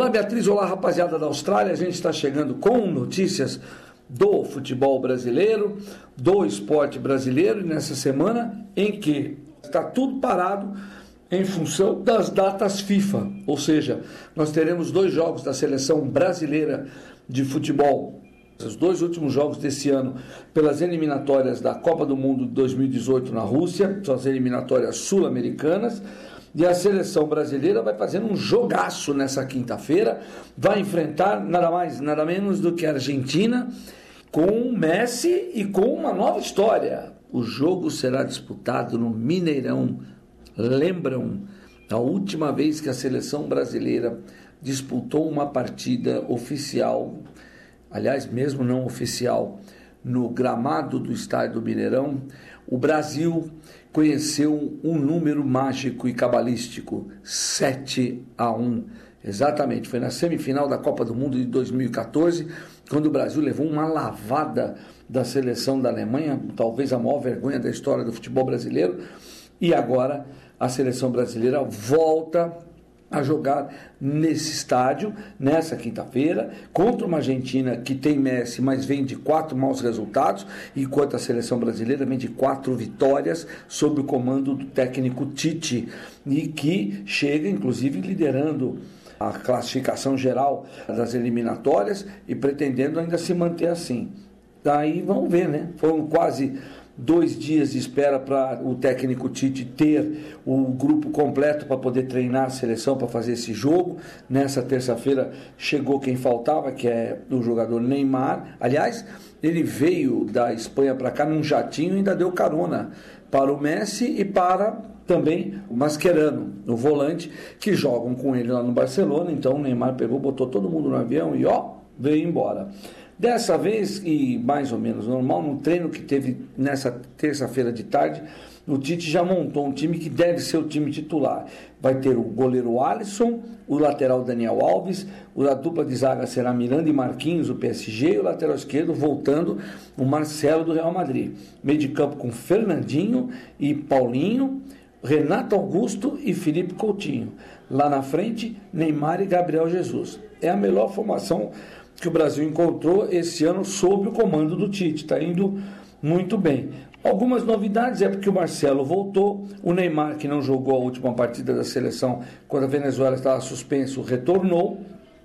Olá, Beatriz, olá, rapaziada da Austrália. A gente está chegando com notícias do futebol brasileiro, do esporte brasileiro, e nessa semana em que está tudo parado em função das datas FIFA, ou seja, nós teremos 2 jogos da seleção brasileira de futebol, os 2 últimos jogos desse ano pelas eliminatórias da Copa do Mundo de 2018 na Rússia, são as eliminatórias sul-americanas. E a seleção brasileira vai fazer um jogaço nessa quinta-feira, vai enfrentar nada mais, nada menos do que a Argentina, com o Messi e com uma nova história. O jogo será disputado no Mineirão. Lembram a última vez que a seleção brasileira disputou uma partida oficial, aliás, mesmo não oficial, no gramado do estádio do Mineirão? O Brasil conheceu um número mágico e cabalístico, 7-1. Exatamente, foi na semifinal da Copa do Mundo de 2014, quando o Brasil levou uma lavada da seleção da Alemanha, talvez a maior vergonha da história do futebol brasileiro, e agora a seleção brasileira volta a jogar nesse estádio, nessa quinta-feira, contra uma Argentina que tem Messi, mas vem de 4 maus resultados, enquanto a seleção brasileira vem de 4 vitórias, sob o comando do técnico Tite, e que chega, inclusive, liderando a classificação geral das eliminatórias e pretendendo ainda se manter assim. Daí vamos ver, né? Foram quase 2 dias de espera para o técnico Tite ter o grupo completo para poder treinar a seleção para fazer esse jogo. Nessa terça-feira chegou quem faltava, que é o jogador Neymar. Aliás, ele veio da Espanha para cá num jatinho e ainda deu carona para o Messi e para também o Mascherano, o volante, que jogam com ele lá no Barcelona. Então o Neymar pegou, botou todo mundo no avião e veio embora. Dessa vez, e mais ou menos normal, no treino que teve nessa terça-feira de tarde, o Tite já montou um time que deve ser o time titular. Vai ter o goleiro Alisson, o lateral Daniel Alves, a dupla de zaga será Miranda e Marquinhos, o PSG, e o lateral esquerdo, voltando, o Marcelo do Real Madrid. Meio de campo com Fernandinho e Paulinho, Renato Augusto e Felipe Coutinho. Lá na frente, Neymar e Gabriel Jesus. É a melhor formação que o Brasil encontrou esse ano sob o comando do Tite. Está indo muito bem. Algumas novidades é porque o Marcelo voltou, o Neymar, que não jogou a última partida da seleção quando a Venezuela estava suspenso, retornou,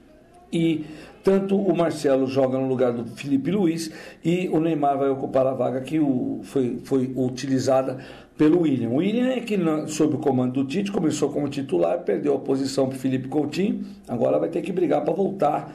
e tanto o Marcelo joga no lugar do Felipe Luiz e o Neymar vai ocupar a vaga que foi utilizada pelo William. O William é que, sob o comando do Tite, começou como titular, perdeu a posição para o Felipe Coutinho, agora vai ter que brigar para voltar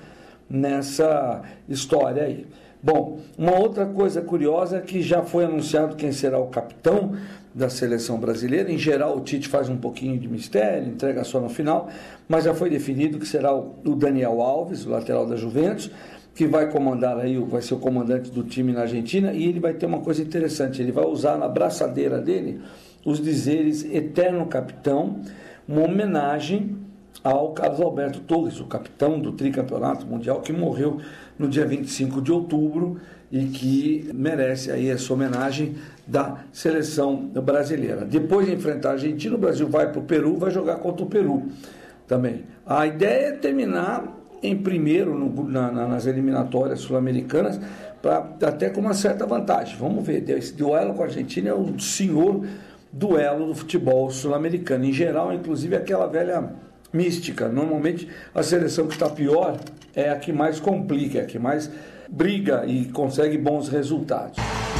nessa história aí. Bom, uma outra coisa curiosa é que já foi anunciado quem será o capitão da seleção brasileira. Em geral, o Tite faz um pouquinho de mistério, entrega só no final, mas já foi definido que será o Daniel Alves, o lateral da Juventus, que vai comandar aí, vai ser o comandante do time na Argentina, e ele vai ter uma coisa interessante, ele vai usar na braçadeira dele os dizeres eterno capitão, uma homenagem ao Carlos Alberto Torres, o capitão do tricampeonato mundial, que morreu no dia 25 de outubro e que merece aí essa homenagem da seleção brasileira. Depois de enfrentar a Argentina, o Brasil vai para o Peru, vai jogar contra o Peru também. A ideia é terminar em primeiro nas eliminatórias sul-americanas, até com uma certa vantagem. Vamos ver, esse duelo com a Argentina é o senhor duelo do futebol sul-americano. Em geral, inclusive, aquela velha mística. Normalmente a seleção que está pior é a que mais complica, é a que mais briga e consegue bons resultados.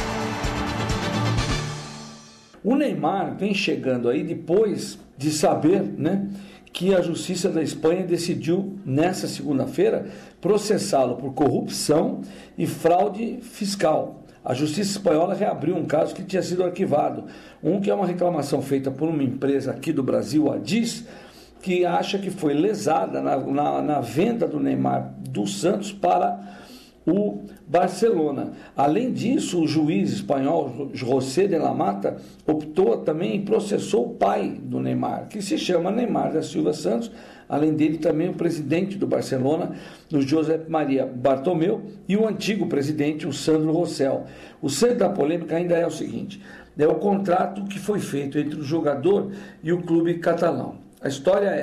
O Neymar vem chegando aí depois de saber, né, que a Justiça da Espanha decidiu nessa segunda-feira processá-lo por corrupção e fraude fiscal. A Justiça Espanhola reabriu um caso que tinha sido arquivado, que é uma reclamação feita por uma empresa aqui do Brasil, a DIS, que acha que foi lesada na venda do Neymar do Santos para o Barcelona. Além disso, o juiz espanhol José de la Mata optou também e processou o pai do Neymar, que se chama Neymar da Silva Santos, além dele também o presidente do Barcelona, o José Maria Bartomeu, e o antigo presidente, o Sandro Rosell. O centro da polêmica ainda é o seguinte: é o contrato que foi feito entre o jogador e o clube catalão. A história é: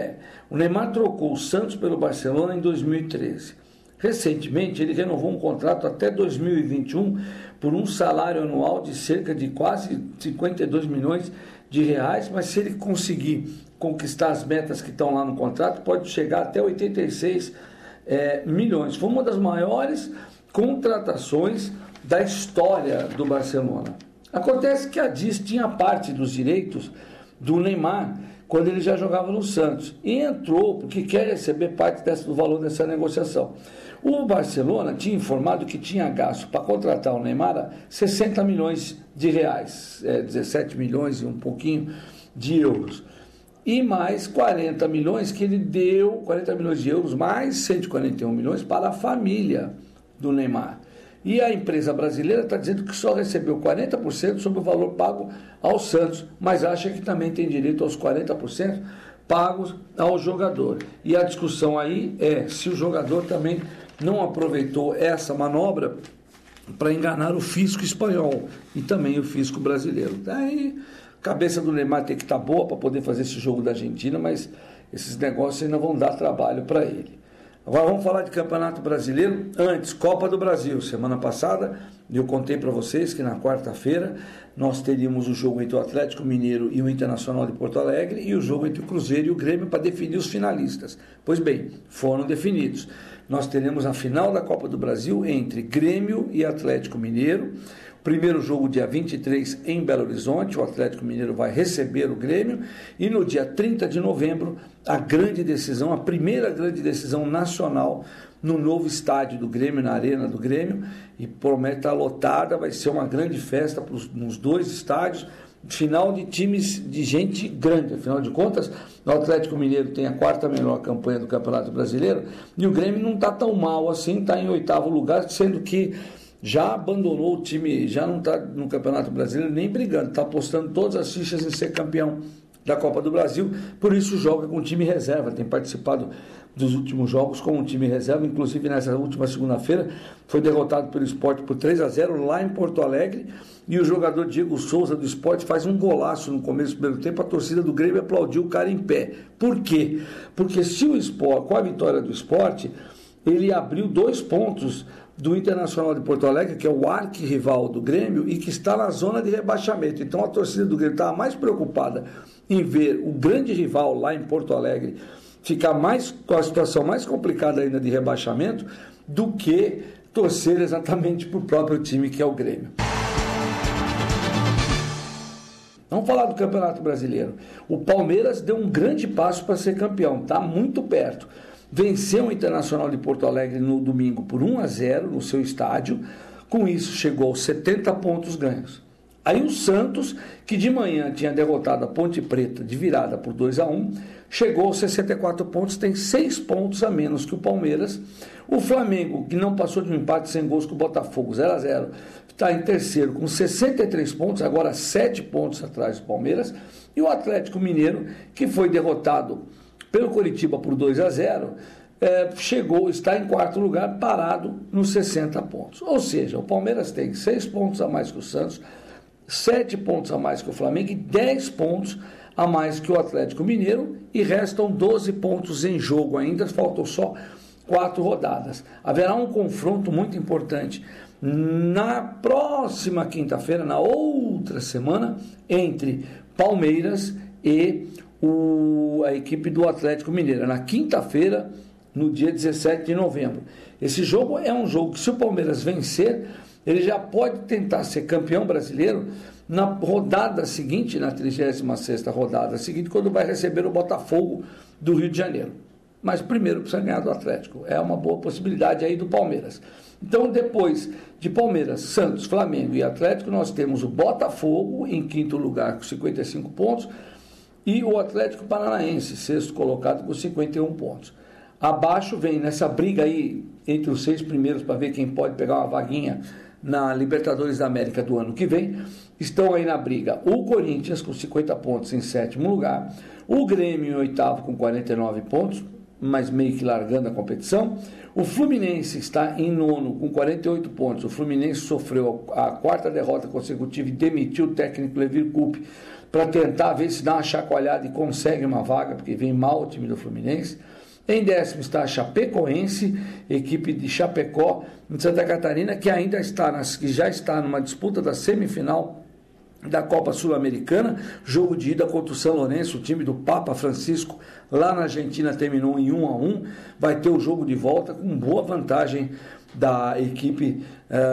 O Neymar trocou o Santos pelo Barcelona em 2013. Recentemente, ele renovou um contrato até 2021 por um salário anual de cerca de quase 52 milhões de reais, mas se ele conseguir conquistar as metas que estão lá no contrato, pode chegar até 86 milhões. Foi uma das maiores contratações da história do Barcelona. Acontece que a DIS tinha parte dos direitos do Neymar quando ele já jogava no Santos e entrou porque quer receber parte do valor dessa negociação. O Barcelona tinha informado que tinha gasto para contratar o Neymar 60 milhões de reais, 17 milhões e um pouquinho de euros. E mais 40 milhões que ele deu, 40 milhões de euros, mais 141 milhões para a família do Neymar. E a empresa brasileira está dizendo que só recebeu 40% sobre o valor pago ao Santos, mas acha que também tem direito aos 40% pagos ao jogador. E a discussão aí é se o jogador também não aproveitou essa manobra para enganar o fisco espanhol e também o fisco brasileiro. Daí a cabeça do Neymar tem que estar boa para poder fazer esse jogo da Argentina, mas esses negócios ainda vão dar trabalho para ele. Agora vamos falar de Campeonato Brasileiro. Antes, Copa do Brasil. Semana passada eu contei para vocês que na quarta-feira nós teríamos o jogo entre o Atlético Mineiro e o Internacional de Porto Alegre e o jogo entre o Cruzeiro e o Grêmio para definir os finalistas. Pois bem, foram definidos. Nós teremos a final da Copa do Brasil entre Grêmio e Atlético Mineiro. Primeiro jogo dia 23 em Belo Horizonte, o Atlético Mineiro vai receber o Grêmio e no dia 30 de novembro a grande decisão, a primeira grande decisão nacional no novo estádio do Grêmio, na Arena do Grêmio, e promete estar lotada, vai ser uma grande festa nos dois estádios, final de times de gente grande, afinal de contas o Atlético Mineiro tem a quarta melhor campanha do Campeonato Brasileiro e o Grêmio não está tão mal assim, está em 8º lugar, sendo que já abandonou o time, já não está no Campeonato Brasileiro nem brigando, está apostando todas as fichas em ser campeão da Copa do Brasil, por isso joga com time reserva, tem participado dos últimos jogos com um time reserva, inclusive nessa última segunda-feira foi derrotado pelo Sport por 3-0 lá em Porto Alegre, e o jogador Diego Souza do Sport faz um golaço no começo do primeiro tempo, a torcida do Grêmio aplaudiu o cara em pé. Por quê? Porque se o Sport, com a vitória do Sport, ele abriu 2 pontos do Internacional de Porto Alegre, que é o arquirrival do Grêmio e que está na zona de rebaixamento. Então a torcida do Grêmio estava mais preocupada em ver o grande rival lá em Porto Alegre ficar mais com a situação mais complicada ainda de rebaixamento do que torcer exatamente para o próprio time que é o Grêmio. Vamos falar do Campeonato Brasileiro. O Palmeiras deu um grande passo para ser campeão, está muito perto. Venceu o Internacional de Porto Alegre no domingo por 1-0 no seu estádio. Com isso chegou aos 70 pontos ganhos. Aí o Santos, que de manhã tinha derrotado a Ponte Preta de virada por 2-1, chegou aos 64 pontos, tem 6 pontos a menos que o Palmeiras. O Flamengo, que não passou de um empate sem gols com o Botafogo, 0-0, está em terceiro com 63 pontos, agora 7 pontos atrás do Palmeiras. E o Atlético Mineiro, que foi derrotado pelo Coritiba por 2-0, está em quarto lugar, parado nos 60 pontos. Ou seja, o Palmeiras tem 6 pontos a mais que o Santos, 7 pontos a mais que o Flamengo e 10 pontos a mais que o Atlético Mineiro, e restam 12 pontos em jogo ainda, faltam só 4 rodadas. Haverá um confronto muito importante na próxima quinta-feira, na outra semana, entre Palmeiras e a equipe do Atlético Mineiro, na quinta-feira, no dia 17 de novembro. Esse jogo é um jogo que, se o Palmeiras vencer, ele já pode tentar ser campeão brasileiro na rodada seguinte, na 36ª rodada seguinte, quando vai receber o Botafogo do Rio de Janeiro. Mas primeiro precisa ganhar do Atlético. É uma boa possibilidade aí do Palmeiras. Então, depois de Palmeiras, Santos, Flamengo e Atlético, nós temos o Botafogo em quinto lugar com 55 pontos, e o Atlético Paranaense, sexto colocado, com 51 pontos. Abaixo vem nessa briga aí entre os 6 primeiros para ver quem pode pegar uma vaguinha na Libertadores da América do ano que vem. Estão aí na briga o Corinthians com 50 pontos em 7º lugar, o Grêmio em 8º com 49 pontos, mas meio que largando a competição. O Fluminense está em 9º com 48 pontos. O Fluminense sofreu a 4ª derrota consecutiva e demitiu o técnico Levir Coupe para tentar ver se dá uma chacoalhada e consegue uma vaga, porque vem mal o time do Fluminense. Em 10º está a Chapecoense, equipe de Chapecó, em Santa Catarina, que ainda está, que já está numa disputa da semifinal da Copa Sul-Americana, jogo de ida contra o São Lourenço, o time do Papa Francisco, lá na Argentina terminou em 1-1, vai ter o jogo de volta com boa vantagem da equipe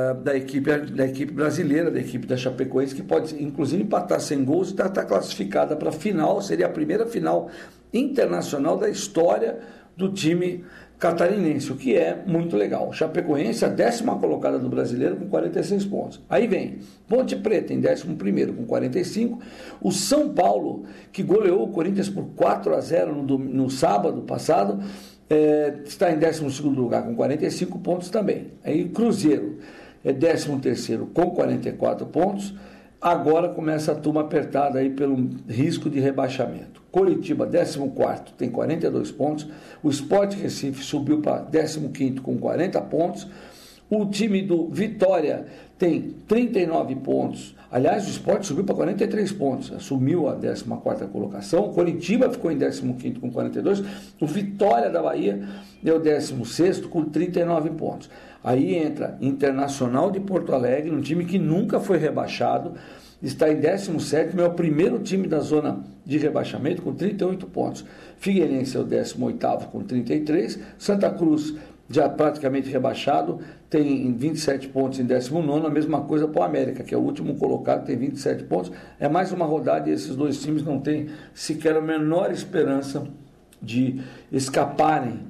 brasileira, da equipe da Chapecoense, que pode inclusive empatar sem gols e está classificada para a final, seria a primeira final internacional da história do time catarinense, o que é muito legal. Chapecoense, a 10ª colocada do brasileiro, com 46 pontos. Aí vem Ponte Preta em 11º com 45. O São Paulo, que goleou o Corinthians por 4-0 no sábado passado, está em 12º lugar com 45 pontos também. Aí Cruzeiro é 13º com 44 pontos. Agora começa a turma apertada aí pelo risco de rebaixamento. Coritiba, 14º, tem 42 pontos. O Sport Recife subiu para 15º com 40 pontos. O time do Vitória tem 39 pontos. Aliás, o Sport subiu para 43 pontos, assumiu a 14ª colocação. O Coritiba ficou em 15º com 42. O Vitória da Bahia deu 16º com 39 pontos. Aí entra Internacional de Porto Alegre, um time que nunca foi rebaixado, está em 17º, é o primeiro time da zona de rebaixamento com 38 pontos. Figueirense é o 18º com 33. Santa Cruz, já praticamente rebaixado, tem 27 pontos em 19º, a mesma coisa para o América, que é o último colocado, tem 27 pontos. É mais uma rodada e esses dois times não têm sequer a menor esperança de escaparem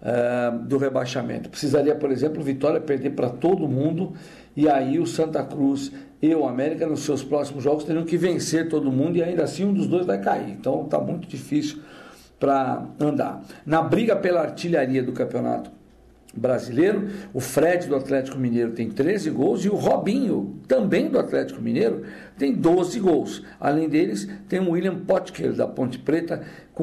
do rebaixamento. Precisaria, por exemplo, o Vitória perder para todo mundo, e aí o Santa Cruz e o América nos seus próximos jogos teriam que vencer todo mundo, e ainda assim um dos dois vai cair. Então está muito difícil para andar. Na briga pela artilharia do Campeonato Brasileiro, o Fred do Atlético Mineiro tem 13 gols e o Robinho, também do Atlético Mineiro, tem 12 gols. Além deles, tem o William Potker da Ponte Preta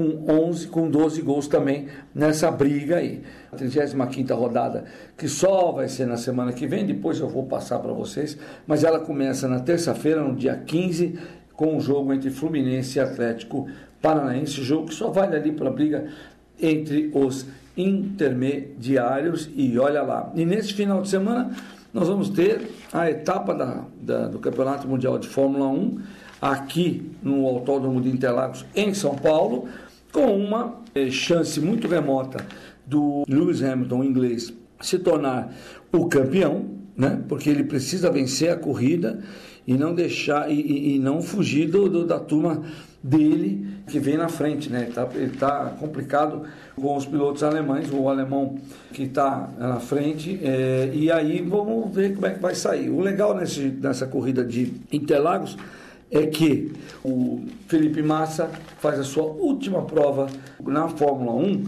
com 12 gols também nessa briga aí. A 35ª rodada, que só vai ser na semana que vem, depois eu vou passar para vocês, mas ela começa na terça-feira, no dia 15, com o jogo entre Fluminense e Atlético Paranaense, jogo que só vale ali para a briga entre os intermediários, e olha lá. E nesse final de semana nós vamos ter a etapa do Campeonato Mundial de Fórmula 1 aqui no Autódromo de Interlagos, em São Paulo, com uma chance muito remota do Lewis Hamilton, inglês, se tornar o campeão, né? Porque ele precisa vencer a corrida e não deixar e não fugir da turma dele que vem na frente, né? Ele tá complicado com os pilotos alemães, o alemão que está na frente, e aí vamos ver como é que vai sair. O legal nessa corrida de Interlagos é que o Felipe Massa faz a sua última prova na Fórmula 1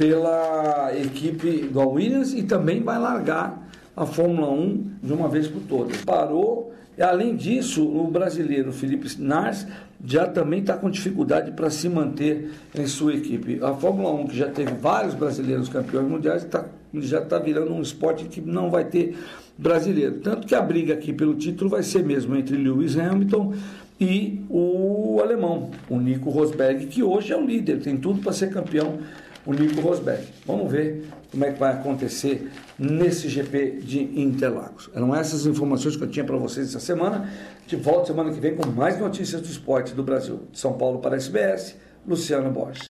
pela equipe da Williams e também vai largar a Fórmula 1 de uma vez por todas. Parou. E, além disso, o brasileiro Felipe Nars já também está com dificuldade para se manter em sua equipe. A Fórmula 1, que já teve vários brasileiros campeões mundiais, já está virando um esporte que não vai ter brasileiro. Tanto que a briga aqui pelo título vai ser mesmo entre Lewis Hamilton e o alemão, o Nico Rosberg, que hoje é o líder, tem tudo para ser campeão, o Nico Rosberg. Vamos ver como é que vai acontecer nesse GP de Interlagos. Eram essas informações que eu tinha para vocês essa semana. De volta semana que vem com mais notícias do esporte do Brasil. De São Paulo para a SBS, Luciano Borges.